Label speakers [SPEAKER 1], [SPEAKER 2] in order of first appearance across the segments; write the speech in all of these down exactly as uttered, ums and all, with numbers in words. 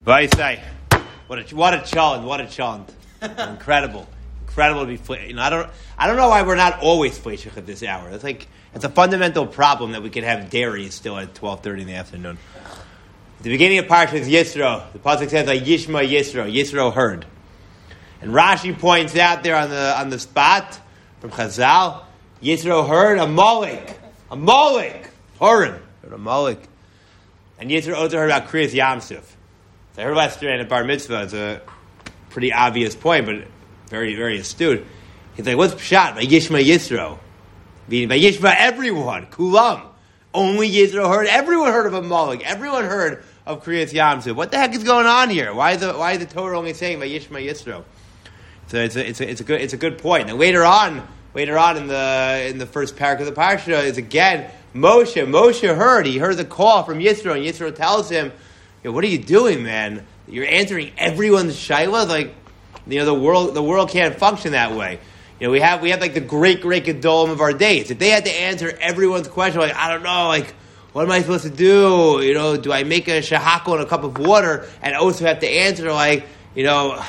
[SPEAKER 1] Vaisai, what a what a challenge! What a challenge! Incredible, incredible to be. Fl- you know, I don't, I don't know why we're not always fleshich at this hour. It's like it's a fundamental problem that we can have dairy still at twelve thirty in the afternoon. At the beginning of Parshas Yisro, the pasuk says like Yishma Yisro. Yisro heard, and Rashi points out there on the on the spot from Chazal, Yisro heard a Molek, a Molek, Horin, a Molek, and Yisro also heard about Kriyas Yamsuf. I heard last year at Bar Mitzvah, it's a pretty obvious point, but very, very astute. He's like, what's Pshat? By Yishma Yisro. By Yishma, everyone. Kulam. Only Yisro heard. Everyone heard of Amalek. Everyone heard of Kriyas Yamsuf. What the heck is going on here? Why is the, why is the Torah only saying by Yishma Yisro? So it's a, it's a, it's a good, it's a good point. And later on, later on in the, in the first parak of the Parsha is again, Moshe. Moshe heard. He heard the call from Yisro, and Yisro tells him, Yo, what are you doing, man? You're answering everyone's shayla. Like, you know, the world, the world can't function that way. You know, we have, we have like the great, great gedolim of our days. If they had to answer everyone's question, like, I don't know, like, what am I supposed to do? You know, do I make a shahako in a cup of water and also have to answer, like, you know,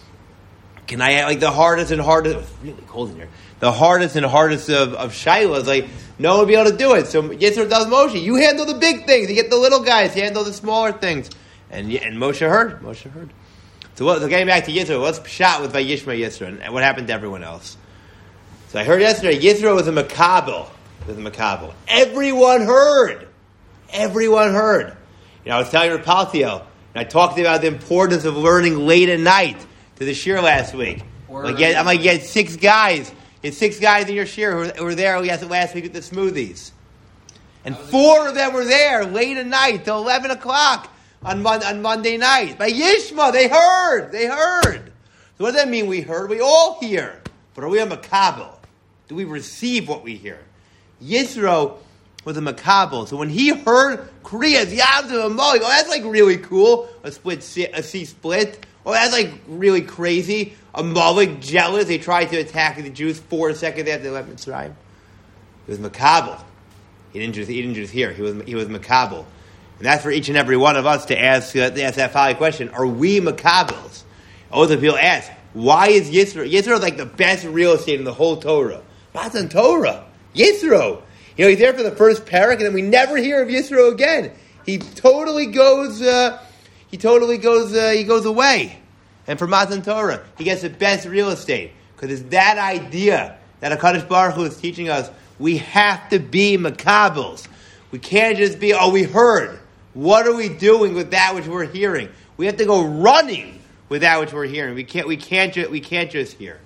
[SPEAKER 1] can I, like, the hardest and hardest, it's really cold in here, the hardest and hardest of, of shaylas, like, no one will be able to do it. So Yisro tells Moshe, you handle the big things. You get the little guys. You handle the smaller things. And and Moshe heard. Moshe heard. So, what, so getting back to Yisro, what's Pshat with Vayishma Yisro? And what happened to everyone else? So I heard yesterday, Yisro was a makabel. Was a makabel. Everyone heard. Everyone heard. You know, I was telling Rapaltiel, and I talked about the importance of learning late at night to the shir last week. Like, I'm like, you had six guys. You had six guys in your shir who were, who were there last week with the smoothies. And four of them were there late at night till eleven o'clock on, Mon- on Monday night. By Yishma, they heard. They heard. So what does that mean we heard? We all hear. But are we a makabel? Do we receive what we hear? Yisro was a makabel. So when he heard Kriyas, Yamsuf, Amalek, oh, that's like really cool. A split, C, a C split. Oh, that's like really crazy. Amalek jealous. They tried to attack the Jews four seconds after they left Mitzrayim. He was makabel. He didn't just he didn't just hear. He was he was makabel, and that's for each and every one of us to ask uh, to ask that following question: are we makabels? Other people ask, why is Yisro Yisro like the best real estate in the whole Torah? Matan Torah, Yisro. You know, he's there for the first parak, and then we never hear of Yisro again. He totally goes. Uh, he totally goes. Uh, he goes away. And for Matan Torah, he gets the best real estate. Because it's that idea that HaKadosh Baruch Hu is teaching us, we have to be makabels. We can't just be, oh, we heard. What are we doing with that which we're hearing? We have to go running with that which we're hearing. We can't, we can't, ju- we can't just hear.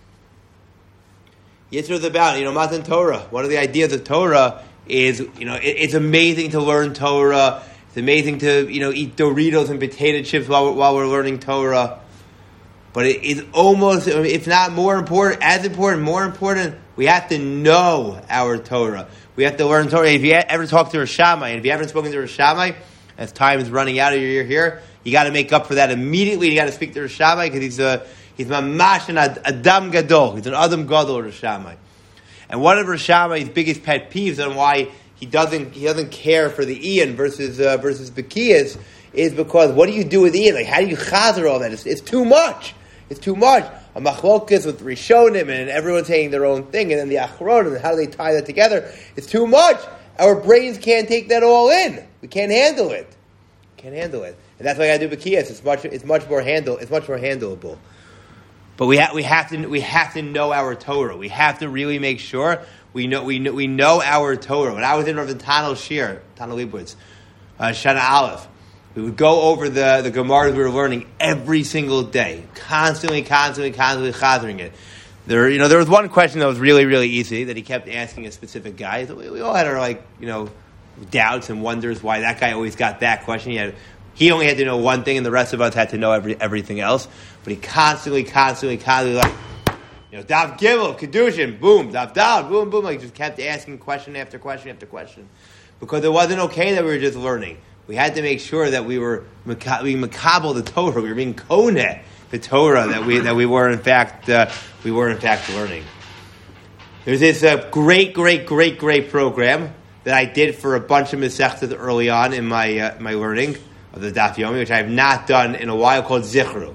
[SPEAKER 1] Yisro's about, you know, Matan Torah. One of the ideas of Torah is, you know, it, it's amazing to learn Torah. It's amazing to, you know, eat Doritos and potato chips while we're, while we're learning Torah. But it is almost, if not more important, as important, more important, we have to know our Torah. We have to learn Torah. If you ever talk to Rosh Shammai, and if you haven't spoken to Rosh Shammai, as time is running out of your year here, you got to make up for that immediately. You got to speak to Rosh Shammai because he's a he's mamash and Adam Gadol. He's an Adam Gadol, Rosh Shammai. And one of Rosh Shammai's biggest pet peeves on why he doesn't he doesn't care for the Ian versus uh, versus Bekiyas is because what do you do with Ian? Like, how do you chazer all that? It's, it's too much. It's too much. A machlokas with Rishonim and everyone saying their own thing, and then the Achronim, and how do they tie that together? It's too much. Our brains can't take that all in. We can't handle it. Can't handle it, and that's why I do Bekiyas. It's much. It's much more handle. It's much more handleable. But we have. We have to. We have to know our Torah. We have to really make sure we know. We know. We know our Torah. When I was in Rav Tanel Shir, Tanel Leibowitz, uh, Shana Aleph. We would go over the, the Gemaras we were learning every single day, constantly, constantly, constantly chazering it. There, you know, there was one question that was really, really easy that he kept asking a specific guy. So we, we all had our, like, you know, doubts and wonders why that guy always got that question. He had, he only had to know one thing, and the rest of us had to know every, everything else. But he constantly, constantly, constantly, like, you know, Daf Gimel, Kedushin, boom, Daf Daf, boom, boom, like, just kept asking question after question after question, because it wasn't okay that we were just learning. We had to make sure that we were we makabel the Torah. We were being koneh the Torah that we that we were in fact uh, we were in fact learning. There's this uh, great, great, great, great program that I did for a bunch of Masechtas early on in my uh, my learning. of the Daf Yomi, which I have not done in a while, called Zichru.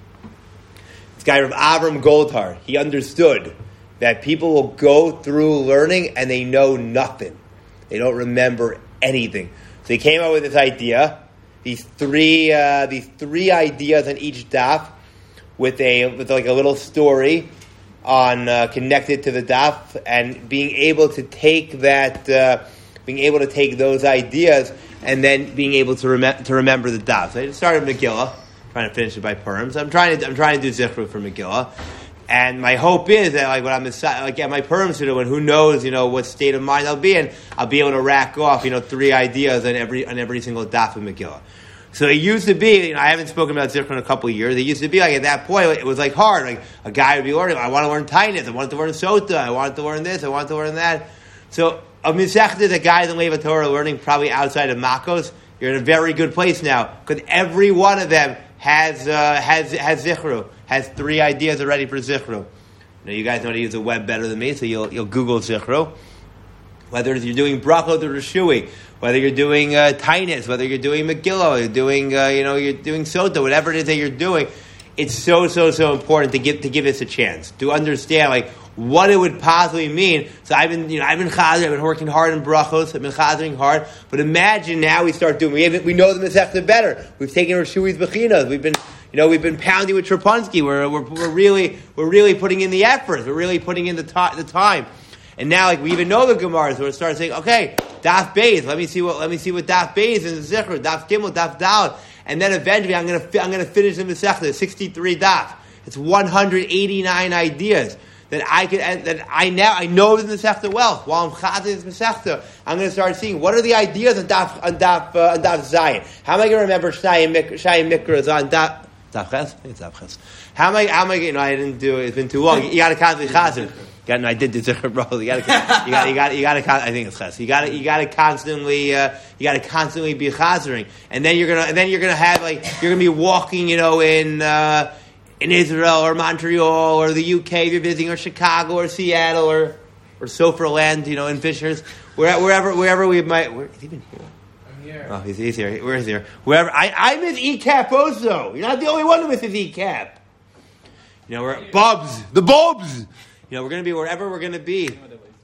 [SPEAKER 1] This guy, Rav Avram Goldhar, he understood that people will go through learning and they know nothing. They don't remember anything. So he came up with this idea, these three uh, these three ideas on each daf, with a with like a little story on uh, connected to the daf, and being able to take that, uh, being able to take those ideas, and then being able to rem- to remember the daf. So I just started Megillah, trying to finish it by Purim. So I'm trying to I'm trying to do Zichru for Megillah. And my hope is that, like, when I'm like at my Purim Seder, when who knows, you know, what state of mind I'll be in, I'll be able to rack off, you know, three ideas on every on every single daf of Megillah. So it used to be, you know, I haven't spoken about Zichron in a couple of years. It used to be like at that point, it was like hard. Like a guy would be learning, I want to learn Tainus, I wanted to learn Sota, I wanted to learn this, I wanted to learn that. So a Misechta is a guy in Leva Torah learning probably outside of Makos. You're in a very good place now, because every one of them has uh, has has Zichru, has three ideas already for Zichru. Now you guys know how to use the web better than me, so you'll you'll Google Zichru. Whether you're doing Brachot or Rishui, whether you're doing uh, Tainus, whether you're doing Megillah, you're doing uh, you know you're doing Sota, whatever it is that you're doing, it's so so so important to give to give this a chance to understand like what it would possibly mean. So I've been you know I've been chazer, I've been working hard in Brachos, I've been chazering hard. But imagine now we start doing we have, we know the Masechta better. We've taken Rishui's Bechinas. We've been you know we've been pounding with Trapunski. We're we're, we're really we're really putting in the effort. We're really putting in the to- the time. And now, like we even know the Gemara, so we start saying, okay, Daf Beis. Let me see what. Let me see what Daf Beis is. Zichur, Daf Gimel, Daf Dal, and then eventually, I'm gonna. I'm gonna finish the Masechta, sixty-three Daf. It's one hundred eighty-nine ideas that I can. That I now I know the Masechta well. While I'm chazing this Masechta, I'm gonna start seeing what are the ideas on Daf on Daf uh, on Daf Zayin. How am I gonna remember Shnai Shai Mikras on Daf Daf Ches? It's Daf Ches. How am I? How am I? You know, I didn't do it. It's been too long. You got to constantly chazir. Got, no, I did the Zichur, bro. You got to, you got, you got, you got to. I think it's ches. You got to, you got to constantly, uh, you got to constantly be chazering, and then you're gonna, and then you're gonna have like you're gonna be walking, you know, in uh, in Israel or Montreal or the U K if you're visiting, or Chicago or Seattle or or Sofer Land, you know, in Fishers, where, wherever, wherever we might. Where, is he even here?
[SPEAKER 2] I'm here.
[SPEAKER 1] Oh, he's, he's here. Where is he here? Wherever. I, I miss E C A P also. You're not the only one who misses E C A P. You know, we're Bubs, the Bubs. You know, we're going to be wherever we're going to be.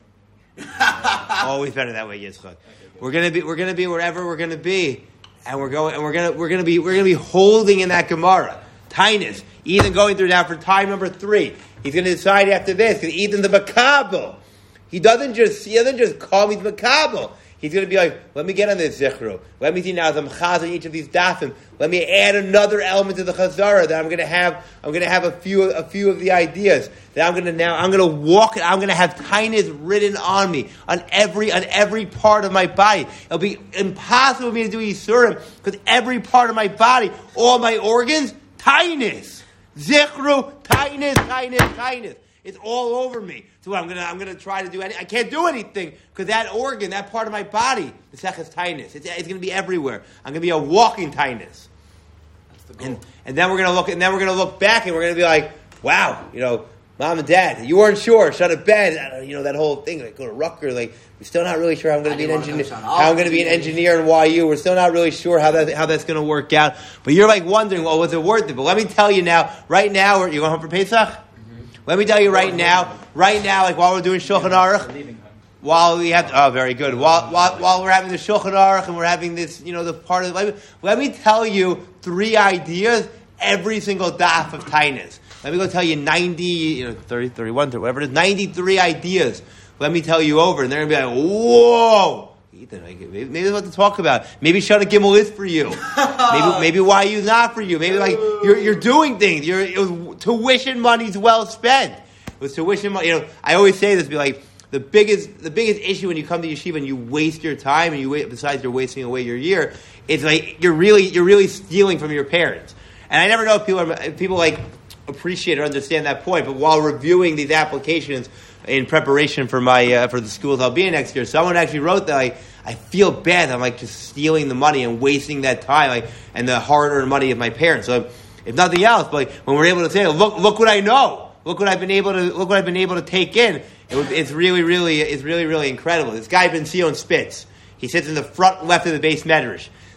[SPEAKER 1] Always better that way, Yitzchak. We're going to be, we're going to be wherever we're going to be, and we're going, and we're going to, we're going to be, we're going to be holding in that Gemara. Tainus, Ethan going through now for time number three. He's going to decide after this because Ethan's the Makabel. He doesn't just, he doesn't just call me the Makabel. He's going to be like, let me get on this Zichru. Let me see now as I'm chazing each of these dafim. Let me add another element to the Chazara that I'm going to have. I'm going to have a few, a few of the ideas that I'm going to now. I'm going to walk. I'm going to have Tainus written on me on every on every part of my body. It'll be impossible for me to do Yisurim because every part of my body, all my organs, Tainus, Zichru, Tainus, Tainus, Tainus. It's all over me. So I'm gonna I'm gonna try to do any. I can't do anything because that organ, that part of my body, the seches tainus. It's, it's gonna be everywhere. I'm gonna be a walking tainus.
[SPEAKER 2] That's the goal.
[SPEAKER 1] And and then we're gonna look and then we're gonna look back and we're gonna be like, wow, you know, mom and dad, you weren't sure. Shut up bed. You know that whole thing. Like go to Rutgers. Like we're still not really sure how I'm gonna I be an engineer. How I'm gonna be an engineer in Y U. We're still not really sure how that how that's gonna work out. But you're like wondering, well, was it worth it? But let me tell you now. Right now, you're going home for Pesach. Let me tell you right now, right now, like while we're doing Shulchan Aruch, while we have, to, oh, very good. While, while while we're having the Shulchan Aruch and we're having this, you know, the part of the, let me, let me tell you three ideas every single daf of Tainus. Let me go tell you ninety, you know, thirty, thirty-one, whatever it is, ninety-three ideas. Let me tell you over, and they're gonna be like, whoa. Ethan, maybe, maybe there's what to talk about. Maybe Shana Gimel is for you. Maybe maybe Y U is not for you. Maybe like you're you're doing things. You're it was tuition money's well spent. It was tuition money. You know, I always say this: be like the biggest the biggest issue when you come to yeshiva and you waste your time and you wait. Besides, you're wasting away your year. It's like you're really you're really stealing from your parents. And I never know if people are, if people like appreciate or understand that point. But while reviewing these applications in preparation for my uh, for the schools I'll be in next year, someone actually wrote that like, I feel bad that I'm like just stealing the money and wasting that time like and the hard-earned money of my parents. So if nothing else, but like, when we're able to say, look, look what I know, look what I've been able to look what I've been able to take in. It was, it's really, really, it's really, really incredible. This guy Ben Sion Spitz, he sits in the front left of the base medrash.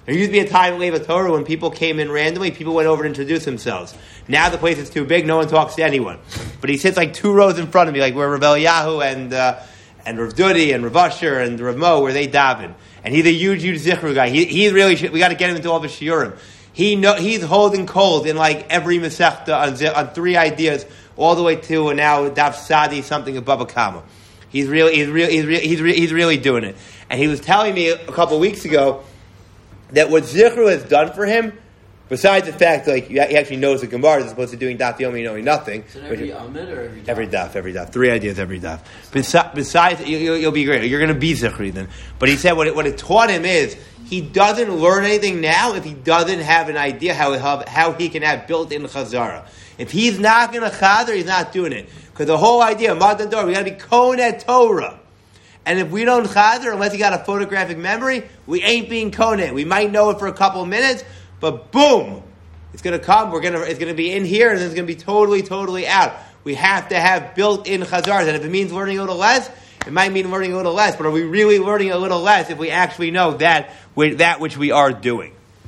[SPEAKER 1] There used to be a time in Leva Torah when people came in randomly, people went over to introduce themselves. Now the place is too big, no one talks to anyone. But he sits like two rows in front of me, like where Rav Eliyahu and uh, and Rav Dudi and Rav Usher and Rav Mo, where they daven. And he's a huge, huge Zichru guy. He, he's really, we got to get him into all the shiurim. He know, he's holding cold in like every Masechta on, on three ideas, all the way to and now Daf Sadi, something above a comma. He's really, he's really, he's really, he's really, he's really doing it. And he was telling me a couple of weeks ago that what Zichru has done for him, besides the fact like he actually knows the Gemara as opposed to doing Daf Yomi knowing nothing.
[SPEAKER 2] Is it every Amid or every Daf?
[SPEAKER 1] Every Daf, every Daf. Three ideas every Daf. Besi- besides, you, you'll, you'll be great. You're going to be Zichri then. But he said what it, what it taught him is he doesn't learn anything now if he doesn't have an idea how, how, how he can have built-in Chazara. If he's not going to Chazar, he's not doing it. Because the whole idea, Matan Torah, we got to be Konet Torah. And if we don't Chazar, unless you got a photographic memory, we ain't being Konet. We might know it for a couple of minutes, but boom! It's going to come. We're going to. It's going to be in here, and then it's going to be totally, totally out. We have to have built-in chazars, and if it means learning a little less, it might mean learning a little less. But are we really learning a little less if we actually know that that which we are doing?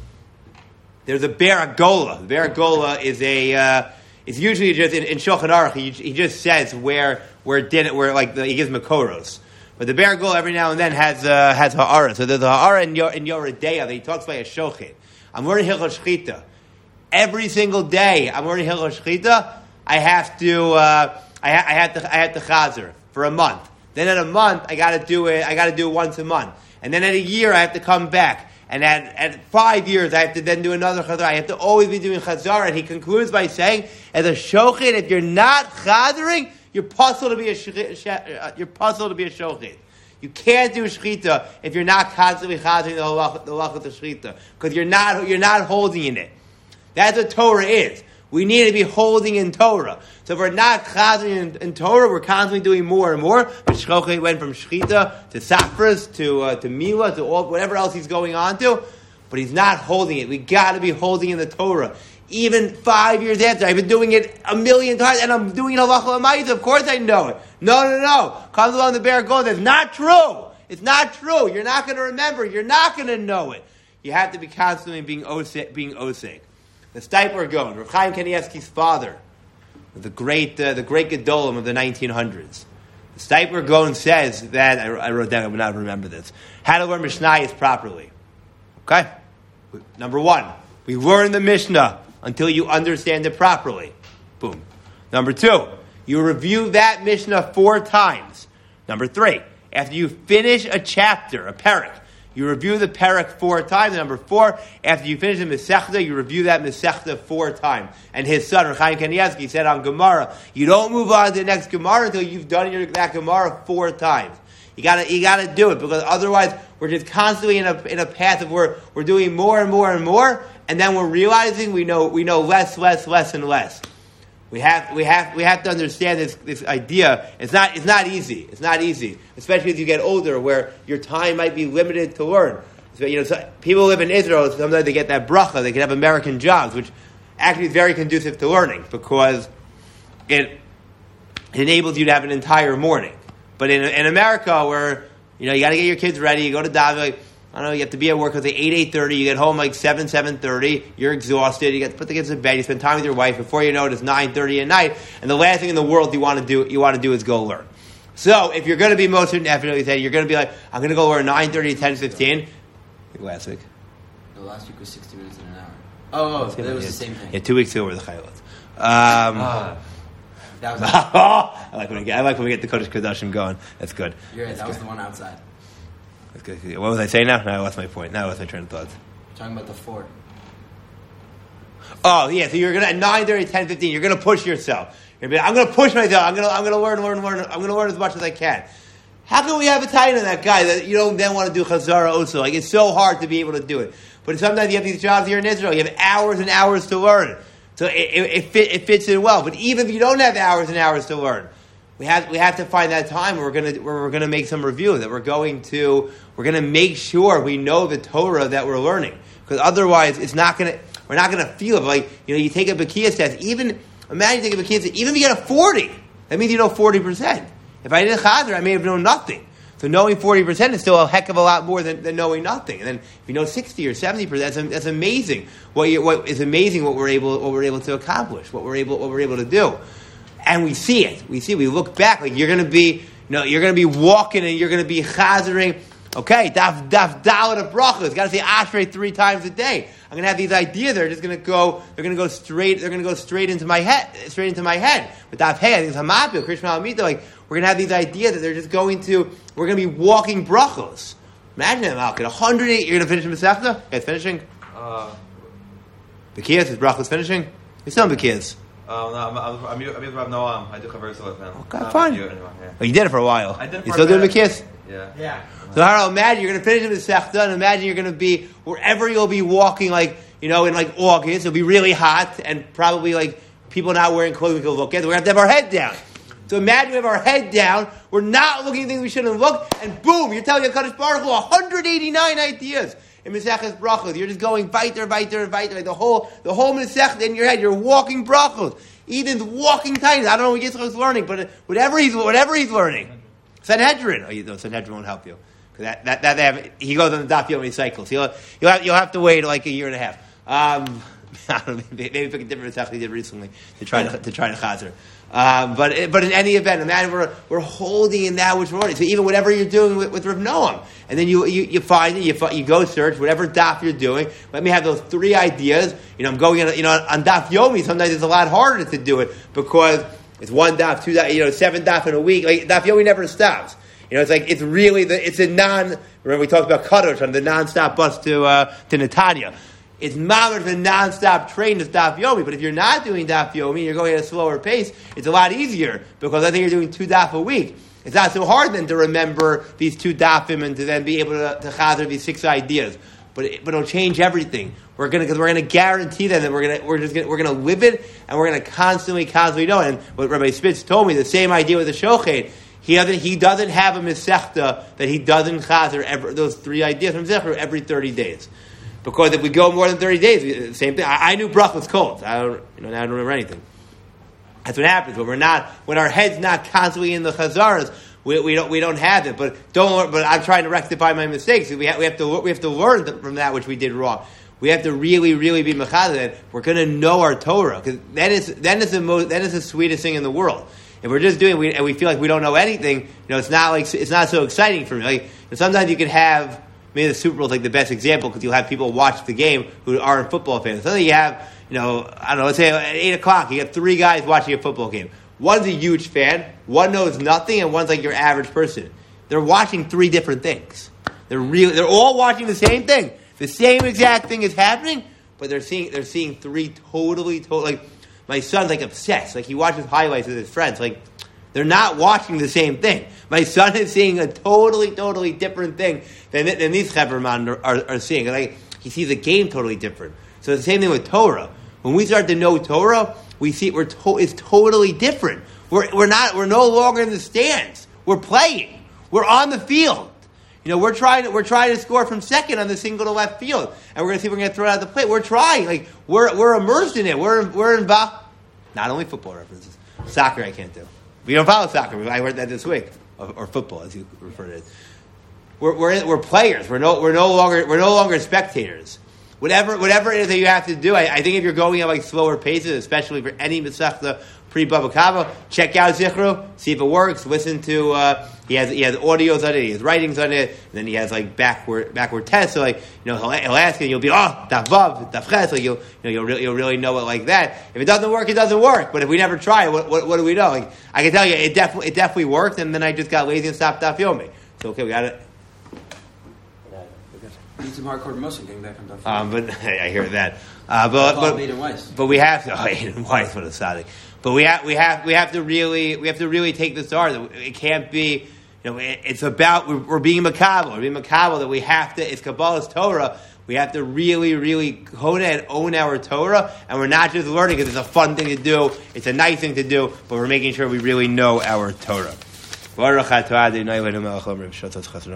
[SPEAKER 1] There's a Baragola. The Baragola is a. Uh, it's usually just in, in Shulchan Aruch. He, he just says where where it did it, where like the, he gives makoros. But the Baragola every now and then has uh, has ha'ara. So there's a ha'ara in Yor in Yoredeya that he talks about a shochet. I'm learning Hilchos Shchita. Every single day, I'm learning Hilchos Shchita. I have to, uh, I, ha- I have to, I have to chazer for a month. Then in a month, I got to do it. I got to do it once a month. And then at a year, I have to come back. And at, at five years, I have to then do another chazar. I have to always be doing chazar. And he concludes by saying, as a shochet, if you're not chazering, you're puzzled to be a sh- you're puzzled to be a shochet. You can't do shchita if you're not constantly chazering the halachah of the shchita because you're not you're not holding in it. That's what Torah is. We need to be holding in Torah. So if we're not chazering in, in Torah, we're constantly doing more and more. But Shchochet went from Shchita to Safras to uh, to Mila to all whatever else he's going on to. But he's not holding it. We got to be holding in the Torah. Even five years after, I've been doing it a million times, and I'm doing halacha l'maisa. Of course I know it. No, no, no. Comes along the bear goes. It's not true. It's not true. You're not going to remember. You're not going to know it. You have to be constantly being osek. Being osek. The Stipler Gaon, Rav Chaim Kanievsky's father, the great uh, the great Gedolim of the nineteen hundreds. The Stipler Gaon says that, I, I wrote down, I would not remember this, how to learn Mishnayos properly. Okay? Number one, we learn the Mishnah until you understand it properly. Boom. Number two, you review that Mishnah four times. Number three, after you finish a chapter, a parak, you review the parak four times. And number four, after you finish the Masechta, you review that Masechta four times. And his son, Rav Chaim Kanievsky, said on Gemara, you don't move on to the next Gemara until you've done your, that Gemara four times. You gotta, you gotta do it, because otherwise we're just constantly in a, in a path of where we're doing more and more and more, and then we're realizing we know, we know less, less, less, and less. We have, we have, we have to understand this, this idea. It's not, it's not easy. It's not easy, especially as you get older, where your time might be limited to learn. So, you know, so people live in Israel. Sometimes they get that bracha. They can have American jobs, which actually is very conducive to learning, because it, it enables you to have an entire morning. But in in America, where you know you got to get your kids ready, you go to daven, like, I don't know, you have to be at work at like eight, eight thirty, you get home like seven, seven thirty, you're exhausted, you get to put the kids in bed, you spend time with your wife, before you know it, it's nine thirty at night, and the last thing in the world you want to do you want to do is go learn. So, if you're going to be most definitely say you're going to be like, I'm going to go learn nine thirty to ten fifteen, like last week.
[SPEAKER 2] The last week was sixty minutes in an hour. Oh, oh that was
[SPEAKER 1] yeah,
[SPEAKER 2] the same thing.
[SPEAKER 1] Yeah, two weeks ago were the Chayilot. Um,
[SPEAKER 2] uh, that was
[SPEAKER 1] I like when we get I like when we get the Kodesh Kodashim going. That's good.
[SPEAKER 2] You're right,
[SPEAKER 1] That's
[SPEAKER 2] that
[SPEAKER 1] good.
[SPEAKER 2] was the one outside.
[SPEAKER 1] That's good. What was I saying now? Now I lost my point. Now I lost my train of thought.
[SPEAKER 2] Talking about the fort.
[SPEAKER 1] Oh yeah, so you're gonna at nine thirty, ten fifteen, you're gonna push yourself. You're gonna be, I'm gonna push myself. I'm gonna I'm gonna learn, learn, learn. I'm gonna learn as much as I can. How can we have a tie in that guy that you don't then want to do Chazara also? Like, it's so hard to be able to do it. But sometimes you have these jobs here in Israel. You have hours and hours to learn. So it, it, it, fit, it fits in well. But even if you don't have hours and hours to learn, we have we have to find that time where we're gonna where we're gonna make some review, that we're going to we're gonna make sure we know the Torah that we're learning. Because otherwise, it's not gonna we're not gonna feel it. Like, you know, you take a B'kiyas test. Even imagine you take a B'kiyas test. Even if you get a forty, that means you know forty percent. If I did Chazar, I may have known nothing. So knowing forty percent is still a heck of a lot more than, than knowing nothing. And then if you know sixty or seventy percent, that's, that's amazing. What, you, what is amazing what we're able what we're able to accomplish, what we're able what we're able to do. And we see it. We see it. We look back like you're going to be, you know, you're going to be walking and you're going to be chazering. Okay, daf daf dalet of brachos. Got to say ashrei three times a day. I'm going to have these ideas that are just going to go. They're going to go straight. They're going to go straight into my head. Straight into my head. But daf hey, I think it's hamapil, Krishna Alamita. Like we're going to have these ideas that they're just going to. We're going to be walking brachos. Imagine that, Malkin. one hundred eight. You're going to finish Masechta? Yeah, it's finishing.
[SPEAKER 3] Uh,
[SPEAKER 1] Bekiyas is brachos finishing. You're still in Bekiyas.
[SPEAKER 3] Oh, no, I'm, I'm, I'm, I'm, I'm Noam. I do conversa with him.
[SPEAKER 1] Okay,
[SPEAKER 3] um,
[SPEAKER 1] fine.
[SPEAKER 3] You, anyway, yeah.
[SPEAKER 1] Oh, you did it for a while.
[SPEAKER 3] I did it
[SPEAKER 1] You
[SPEAKER 3] for
[SPEAKER 1] still
[SPEAKER 3] a
[SPEAKER 1] doing
[SPEAKER 3] bit.
[SPEAKER 1] Bekiyas?
[SPEAKER 3] Yeah.
[SPEAKER 2] Yeah.
[SPEAKER 1] So, Harold, imagine you're going to finish in the Sechta, and imagine you're going to be wherever you'll be walking, like, you know, in like August. It'll be really hot, and probably like people not wearing clothing we can look at. We're going to have to have our head down. So imagine we have our head down, we're not looking at things we shouldn't look, and boom, you're telling HaKadosh Baruch Hu one hundred eighty-nine ideas in Maseches Brachos. You're just going weiter, weiter, weiter, like the whole, the whole Masech in your head. You're walking Brachos. Eden's walking titans. I don't know what Yitzchak's learning, but whatever he's, whatever he's learning. Sanhedrin. Oh, you know, Sanhedrin won't help you. That, that, that they have, he goes on the Daf Yomi cycles. You'll, you'll, have, you'll have to wait like a year and a half. Um, I don't know, maybe, maybe pick a different Masech he did recently to try to, to try to chazer. Um, but but in any event, imagine we're we're holding in that which we're learning. So even whatever you're doing with, with Rav Noam, and then you, you, you find it, you you go search whatever daf you're doing. Let me have those three ideas. You know, I'm going in. You know, on daf yomi, sometimes it's a lot harder to do it because it's one daf, two daf, you know, seven daf in a week. Like daf yomi never stops. You know, it's like it's really the it's a non. Remember we talked about Kadosh on the non-stop bus to uh, to Netanya. It's mamish a non-stop train to Daf Yomi, but if you're not doing Daf Yomi, you're going at a slower pace, it's a lot easier, because I think you're doing two Daf a week. It's not so hard then to remember these two Dafim and to then be able to, to chazer these six ideas. But it, but it'll change everything. We're gonna because we're gonna guarantee them that we're gonna we're just gonna, we're gonna live it, and we're gonna constantly constantly know it. And what Rabbi Spitz told me, the same idea with the Shochet. He doesn't he doesn't have a Masechta that he doesn't chazer every, those three ideas from Zechar every thirty days. Because if we go more than thirty days, same thing. I, I knew Brach was cold. I don't, you know, now I don't remember anything. That's what happens when we're not, when our head's not constantly in the chazaras. We, we don't, we don't have it. But don't. But I'm trying to rectify my mistakes. We have, we have to, we have to learn from that which we did wrong. We have to really, really be mechazed that we're going to know our Torah, because that is, that is the most, that is the sweetest thing in the world. If we're just doing, we, and we feel like we don't know anything, you know, it's not like it's not so exciting for me. Like sometimes you can have. Maybe the Super Bowl is like the best example because you'll have people watch the game who aren't football fans. So then you have, you know, I don't know, let's say at eight o'clock, you have three guys watching a football game. One's a huge fan, one knows nothing, and one's like your average person. They're watching three different things. They're really, they're all watching the same thing. The same exact thing is happening, but they're seeing, they're seeing three totally, totally, like, my son's like obsessed. Like he watches highlights with his friends. Like, they're not watching the same thing. My son is seeing a totally, totally different thing than, than these Chaverman are, are, are seeing. Like, he sees a game totally different. So it's the same thing with Torah. When we start to know Torah, we see we're to, it's totally different. We're, we're not. We're no longer in the stands. We're playing. We're on the field. You know, we're trying to we're trying to score from second on the single to left field, and we're going to see if we're going to throw it out the plate. We're trying. Like we're we're immersed in it. We're we're involved. Not only football references, soccer I can't do. We don't follow soccer. I heard that this week, or, or football, as you refer to it. We're we're, we're players. We're no we're no longer we're no longer spectators. Whatever whatever it is that you have to do, I, I think if you're going at like slower paces, especially for any Masechta pre-Bava Kava, check out Zichru, see if it works. Listen to uh, he has he has audios on it, he has writings on it, and then he has like backward backward tests. So like you know he'll, he'll ask you, and you'll be oh daf vav daf ches, like you'll you know you'll really, you'll really know it like that. If it doesn't work, it doesn't work. But if we never try it, what, what, what do we know? Like I can tell you, it definitely it definitely worked, and then I just got lazy and stopped daf yomi. So okay, we got it.
[SPEAKER 2] Need some hardcore motion getting back on Daf.
[SPEAKER 1] Um, but I hear that. Uh, but but,
[SPEAKER 2] Aiden Weiss.
[SPEAKER 1] but we have to. Oh, Aiden Weiss, what a tzaddik. But we have we have we have to really we have to really take this hard. It can't be. You know, it, it's about we're, we're being makabel. We're being makabel that we have to. It's Kabbalah's Torah. We have to really, really hone it and own our Torah, and we're not just learning because it's a fun thing to do. It's a nice thing to do, but we're making sure we really know our Torah.